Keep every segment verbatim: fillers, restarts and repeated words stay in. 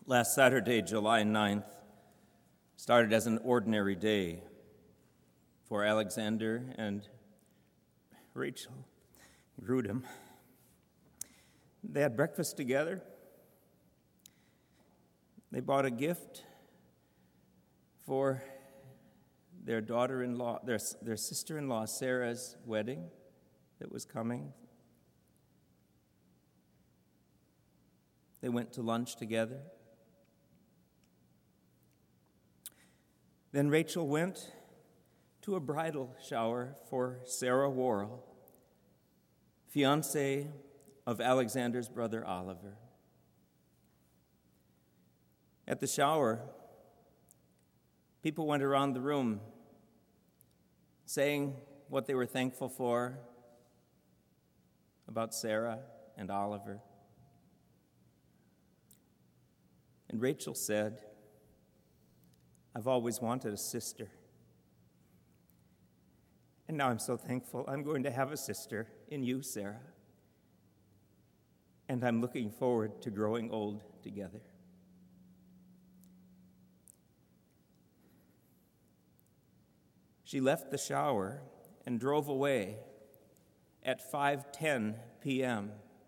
Last Saturday, July ninth, started as an ordinary day for Alexander and Rachel Grudem. They had breakfast together. They bought a gift for their daughter-in-law, their, their sister-in-law Sarah's wedding that was coming. They went to lunch together. Then Rachel went to a bridal shower for Sarah Worrell, fiancée of Alexander's brother Oliver. At the shower, people went around the room saying what they were thankful for about Sarah and Oliver. And Rachel said, "I've always wanted a sister. And now I'm so thankful I'm going to have a sister in you, Sarah. And I'm looking forward to growing old together." She left the shower and drove away at five ten p.m.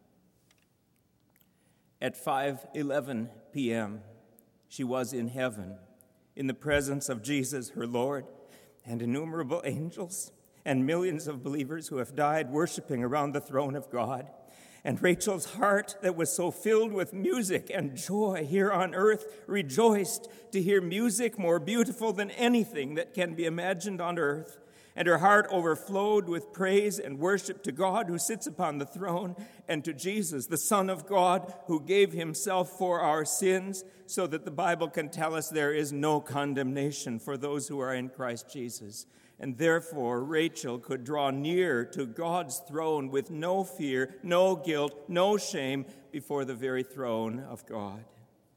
At five eleven p.m., she was in heaven, in the presence of Jesus, her Lord, and innumerable angels, and millions of believers who have died worshiping around the throne of God. And Rachel's heart, that was so filled with music and joy here on earth, rejoiced to hear music more beautiful than anything that can be imagined on earth. And her heart overflowed with praise and worship to God who sits upon the throne, and to Jesus, the Son of God, who gave himself for our sins, so that the Bible can tell us there is no condemnation for those who are in Christ Jesus. And therefore, Rachel could draw near to God's throne with no fear, no guilt, no shame before the very throne of God.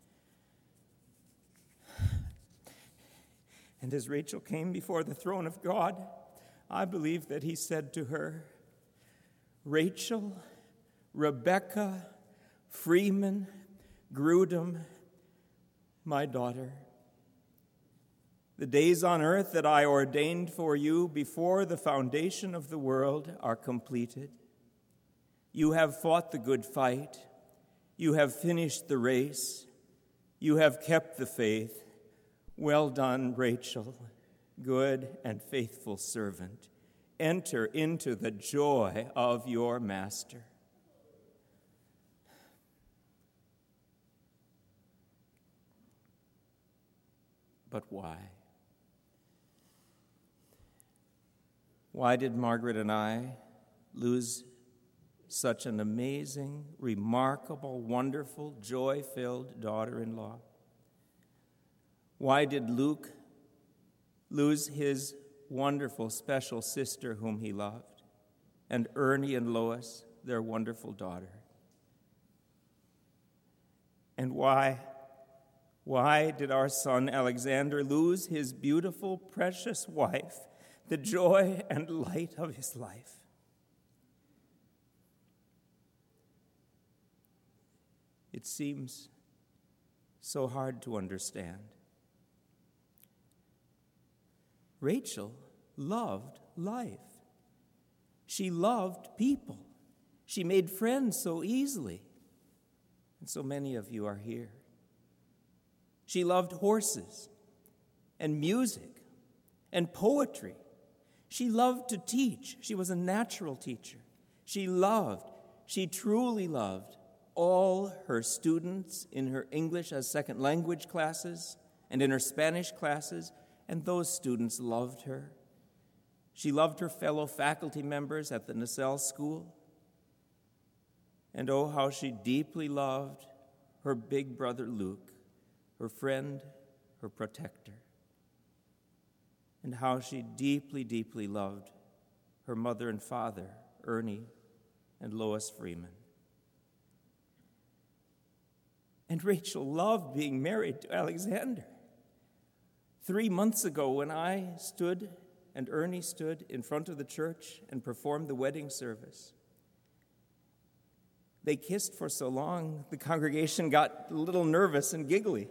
And as Rachel came before the throne of God, I believe that he said to her, "Rachel, Rebecca, Freeman, Grudem, my daughter, the days on earth that I ordained for you before the foundation of the world are completed. You have fought the good fight. You have finished the race. You have kept the faith. Well done, Rachel, good and faithful servant. Enter into the joy of your master." But why? Why did Margaret and I lose such an amazing, remarkable, wonderful, joy-filled daughter-in-law? Why did Luke lose his wonderful, special sister whom he loved, and Ernie and Lois, their wonderful daughter? And why, why did our son Alexander lose his beautiful, precious wife, the joy and light of his life? It seems so hard to understand. Rachel loved life. She loved people. She made friends so easily. And so many of you are here. She loved horses and music and poetry. She loved to teach. She was a natural teacher. She loved, she truly loved all her students in her English as second language classes and in her Spanish classes, and those students loved her. She loved her fellow faculty members at the Nacelle School. And oh, how she deeply loved her big brother Luke, her friend, her protector. And how she deeply, deeply loved her mother and father, Ernie and Lois Freeman. And Rachel loved being married to Alexander. Three months ago, when I stood and Ernie stood in front of the church and performed the wedding service, They kissed for so long, the congregation got a little nervous and giggly.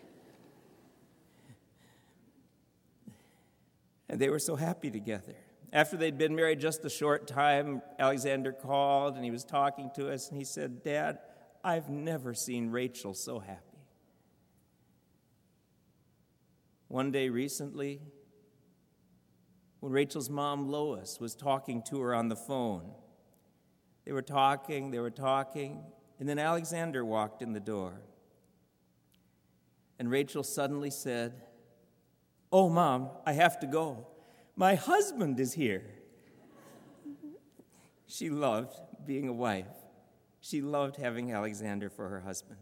And they were so happy together. After they'd been married just a short time, Alexander called and he was talking to us and he said, "Dad, I've never seen Rachel so happy." One day recently, when Rachel's mom, Lois, was talking to her on the phone, they were talking, they were talking, and then Alexander walked in the door. And Rachel suddenly said, "Oh, Mom, I have to go. My husband is here." She loved being a wife. She loved having Alexander for her husband.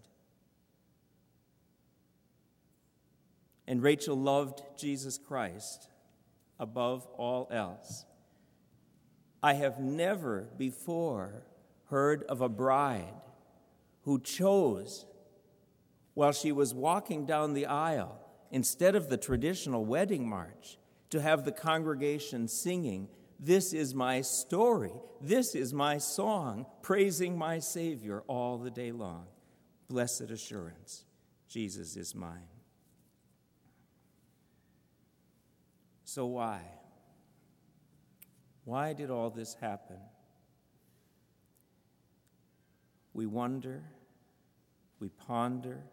And Rachel loved Jesus Christ above all else. I have never before heard of a bride who chose, while she was walking down the aisle, instead of the traditional wedding march, to have the congregation singing, "This is my story, this is my song, praising my Savior all the day long. Blessed assurance, Jesus is mine." So why? Why did all this happen? We wonder, we ponder.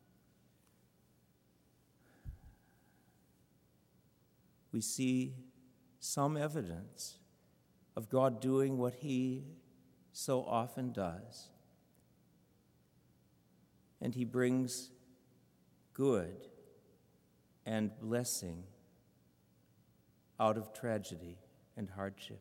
We see some evidence of God doing what He so often does. And He brings good and blessing out of tragedy and hardship.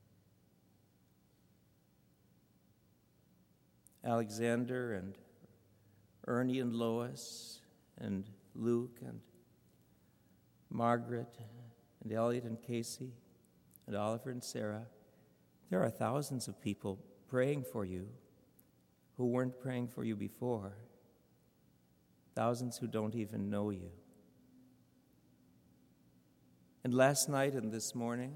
Alexander and Ernie and Lois and Luke and Margaret and Elliot and Casey and Oliver and Sarah, there are thousands of people praying for you who weren't praying for you before. Thousands who don't even know you. And last night and this morning,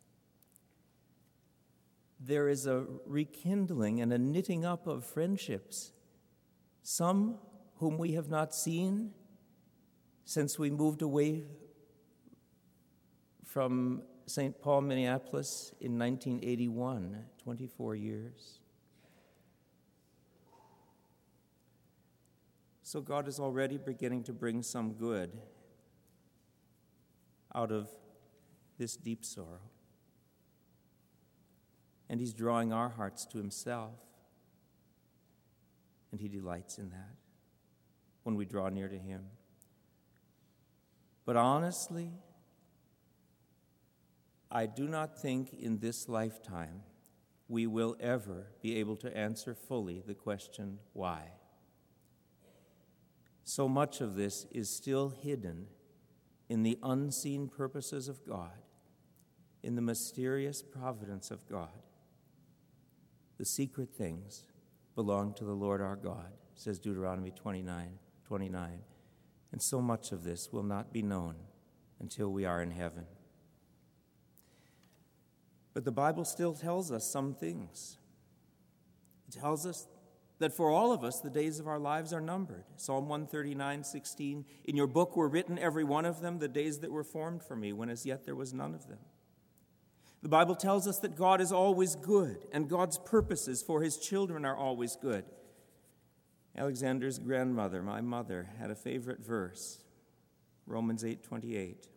there is a rekindling and a knitting up of friendships. Some whom we have not seen since we moved away from Saint Paul, Minneapolis in nineteen eighty-one, twenty-four years. So God is already beginning to bring some good out of this deep sorrow. And He's drawing our hearts to Himself. And He delights in that when we draw near to Him. But honestly, I do not think in this lifetime we will ever be able to answer fully the question, why? So much of this is still hidden in the unseen purposes of God, in the mysterious providence of God. The secret things belong to the Lord our God, says Deuteronomy twenty-nine, twenty-nine. And so much of this will not be known until we are in heaven. But the Bible still tells us some things. It tells us that for all of us, the days of our lives are numbered. Psalm one thirty-nine, sixteen, "In your book were written, every one of them, the days that were formed for me, when as yet there was none of them." The Bible tells us that God is always good, and God's purposes for His children are always good. Alexander's grandmother, my mother, had a favorite verse, Romans eight twenty-eight.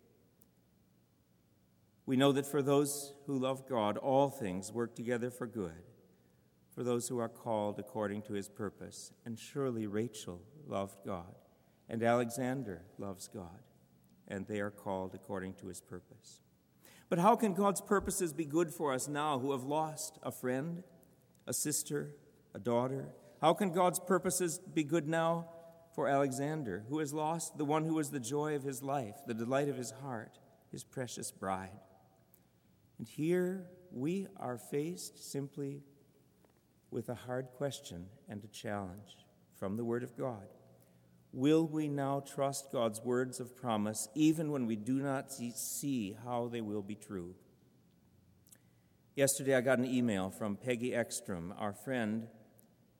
We know that for those who love God, all things work together for good, for those who are called according to His purpose. And surely Rachel loved God, and Alexander loves God, and they are called according to His purpose. But how can God's purposes be good for us now who have lost a friend, a sister, a daughter? How can God's purposes be good now for Alexander, who has lost the one who was the joy of his life, the delight of his heart, his precious bride? And here we are faced simply with a hard question and a challenge from the Word of God. Will we now trust God's words of promise even when we do not see how they will be true? Yesterday I got an email from Peggy Ekstrom, our friend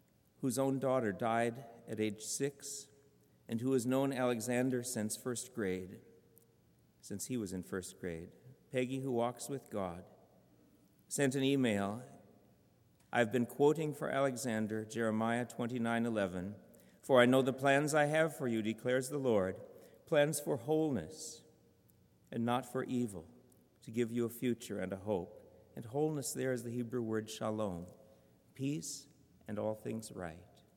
whose own daughter died at age six, and who has known Alexander since first grade, since he was in first grade. Peggy, who walks with God, sent an email. I've been quoting for Alexander Jeremiah twenty-nine eleven. For I know the plans I have for you, declares the Lord, plans for wholeness and not for evil, to give you a future and a hope. And wholeness there is the Hebrew word shalom, peace and all things right.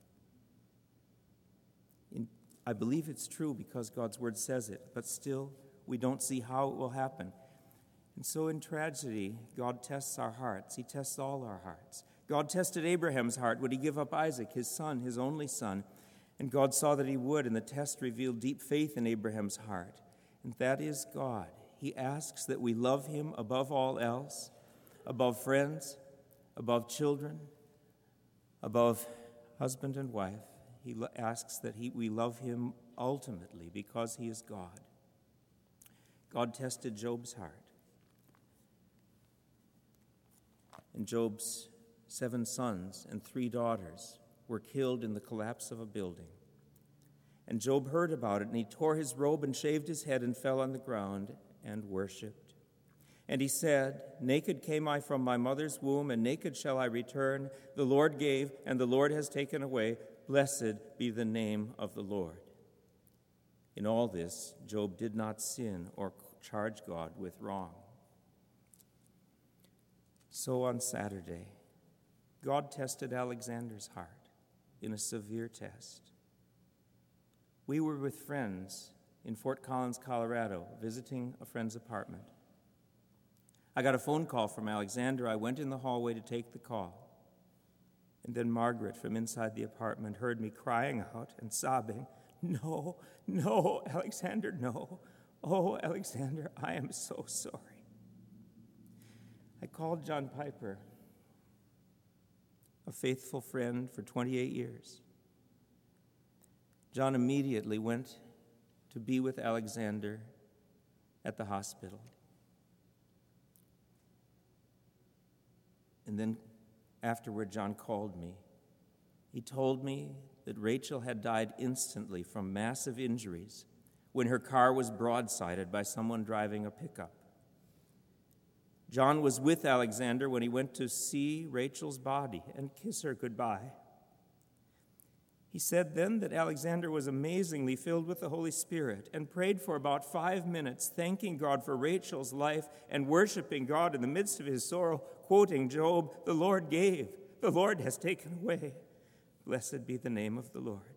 In, I believe it's true because God's word says it, but still we don't see how it will happen. And so in tragedy, God tests our hearts. He tests all our hearts. God tested Abraham's heart. Would he give up Isaac, his son, his only son? And God saw that he would, and the test revealed deep faith in Abraham's heart. And that is God. He asks that we love him above all else, above friends, above children, above husband and wife. He asks that he, we love him ultimately because he is God. God tested Job's heart. And Job's seven sons and three daughters were killed in the collapse of a building. And Job heard about it, and he tore his robe and shaved his head and fell on the ground and worshipped. And he said, naked came I from my mother's womb, and naked shall I return. The Lord gave, and the Lord has taken away. Blessed be the name of the Lord. In all this, Job did not sin or charge God with wrong. So on Saturday, God tested Alexander's heart in a severe test. We were with friends in Fort Collins, Colorado, visiting a friend's apartment. I got a phone call from Alexander. I went in the hallway to take the call. And then Margaret from inside the apartment heard me crying out and sobbing, "No, no, Alexander, no. Oh, Alexander, I am so sorry." I called John Piper, a faithful friend for twenty-eight years. John immediately went to be with Alexander at the hospital. And then afterward, John called me. He told me that Rachel had died instantly from massive injuries when her car was broadsided by someone driving a pickup. John was with Alexander when he went to see Rachel's body and kiss her goodbye. He said then that Alexander was amazingly filled with the Holy Spirit and prayed for about five minutes, thanking God for Rachel's life and worshiping God in the midst of his sorrow, quoting Job, "The Lord gave, the Lord has taken away. Blessed be the name of the Lord."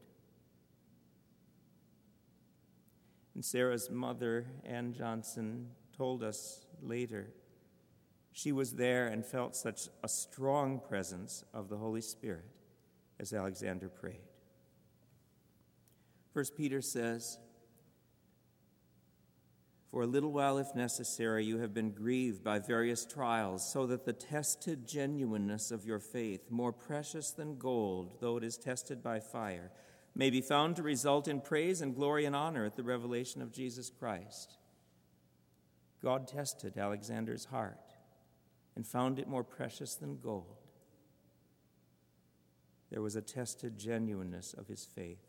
And Sarah's mother, Ann Johnson, told us later she was there and felt such a strong presence of the Holy Spirit as Alexander prayed. First Peter says, "For a little while, if necessary, you have been grieved by various trials, so that the tested genuineness of your faith, more precious than gold, though it is tested by fire, may be found to result in praise and glory and honor at the revelation of Jesus Christ." God tested Alexander's heart and found it more precious than gold. There was a tested genuineness of his faith.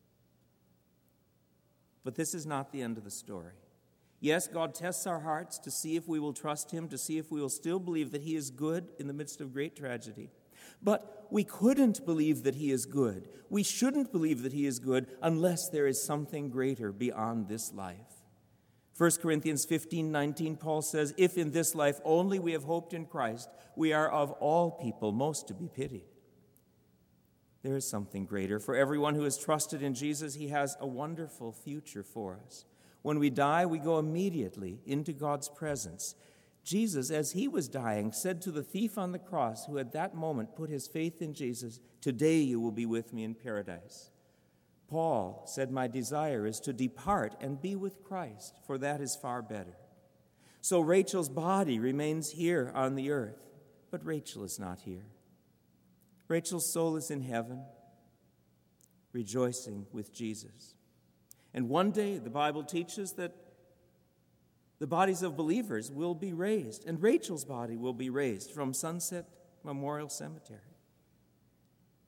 But this is not the end of the story. Yes, God tests our hearts to see if we will trust him, to see if we will still believe that he is good in the midst of great tragedy. But we couldn't believe that he is good. We shouldn't believe that he is good unless there is something greater beyond this life. First Corinthians fifteen nineteen, Paul says, "If in this life only we have hoped in Christ, we are of all people most to be pitied." There is something greater. For everyone who has trusted in Jesus, he has a wonderful future for us. When we die, we go immediately into God's presence. Jesus, as he was dying, said to the thief on the cross, who at that moment put his faith in Jesus, "Today you will be with me in paradise." Paul said, "My desire is to depart and be with Christ, for that is far better." So Rachel's body remains here on the earth, but Rachel is not here. Rachel's soul is in heaven, rejoicing with Jesus. And one day, the Bible teaches that the bodies of believers will be raised, and Rachel's body will be raised from Sunset Memorial Cemetery.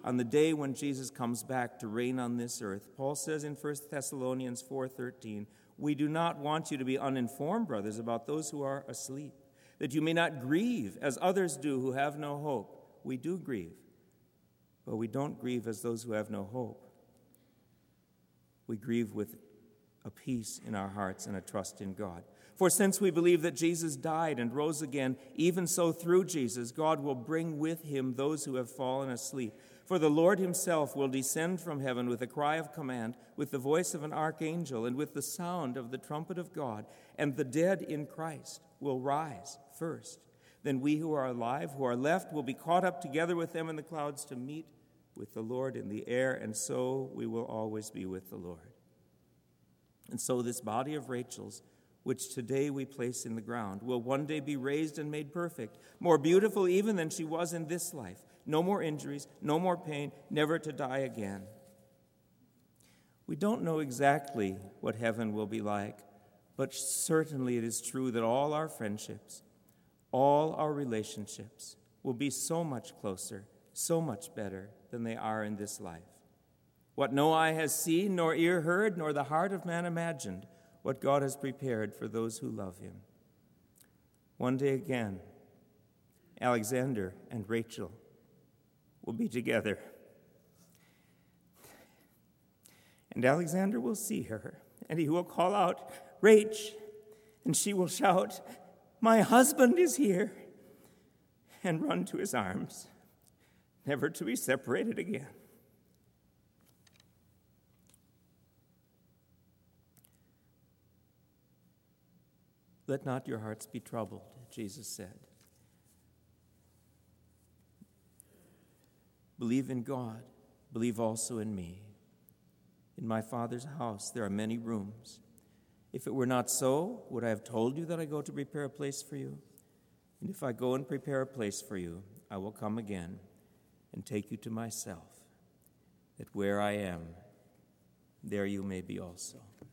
on the day when Jesus comes back to reign on this earth. Paul says in First Thessalonians four thirteen, "We do not want you to be uninformed, brothers, about those who are asleep, that you may not grieve as others do who have no hope." We do grieve, but we don't grieve as those who have no hope. We grieve with a peace in our hearts and a trust in God. For since we believe that Jesus died and rose again, even so through Jesus, God will bring with him those who have fallen asleep. For the Lord himself will descend from heaven with a cry of command, with the voice of an archangel, and with the sound of the trumpet of God, and the dead in Christ will rise first. Then we who are alive, who are left, will be caught up together with them in the clouds to meet with the Lord in the air, and so we will always be with the Lord. And so this body of Rachel's, which today we place in the ground, will one day be raised and made perfect, more beautiful even than she was in this life. No more injuries, no more pain, never to die again. We don't know exactly what heaven will be like, but certainly it is true that all our friendships, all our relationships will be so much closer, so much better than they are in this life. What no eye has seen, nor ear heard, nor the heart of man imagined, what God has prepared for those who love him. One day again, Alexander and Rachel will be together. And Alexander will see her, and he will call out, "Rach," and she will shout, "My husband is here," and run to his arms, never to be separated again. Let not your hearts be troubled, Jesus said. Believe in God, believe also in me. In my Father's house there are many rooms. If it were not so, would I have told you that I go to prepare a place for you? And if I go and prepare a place for you, I will come again and take you to myself, that where I am, there you may be also.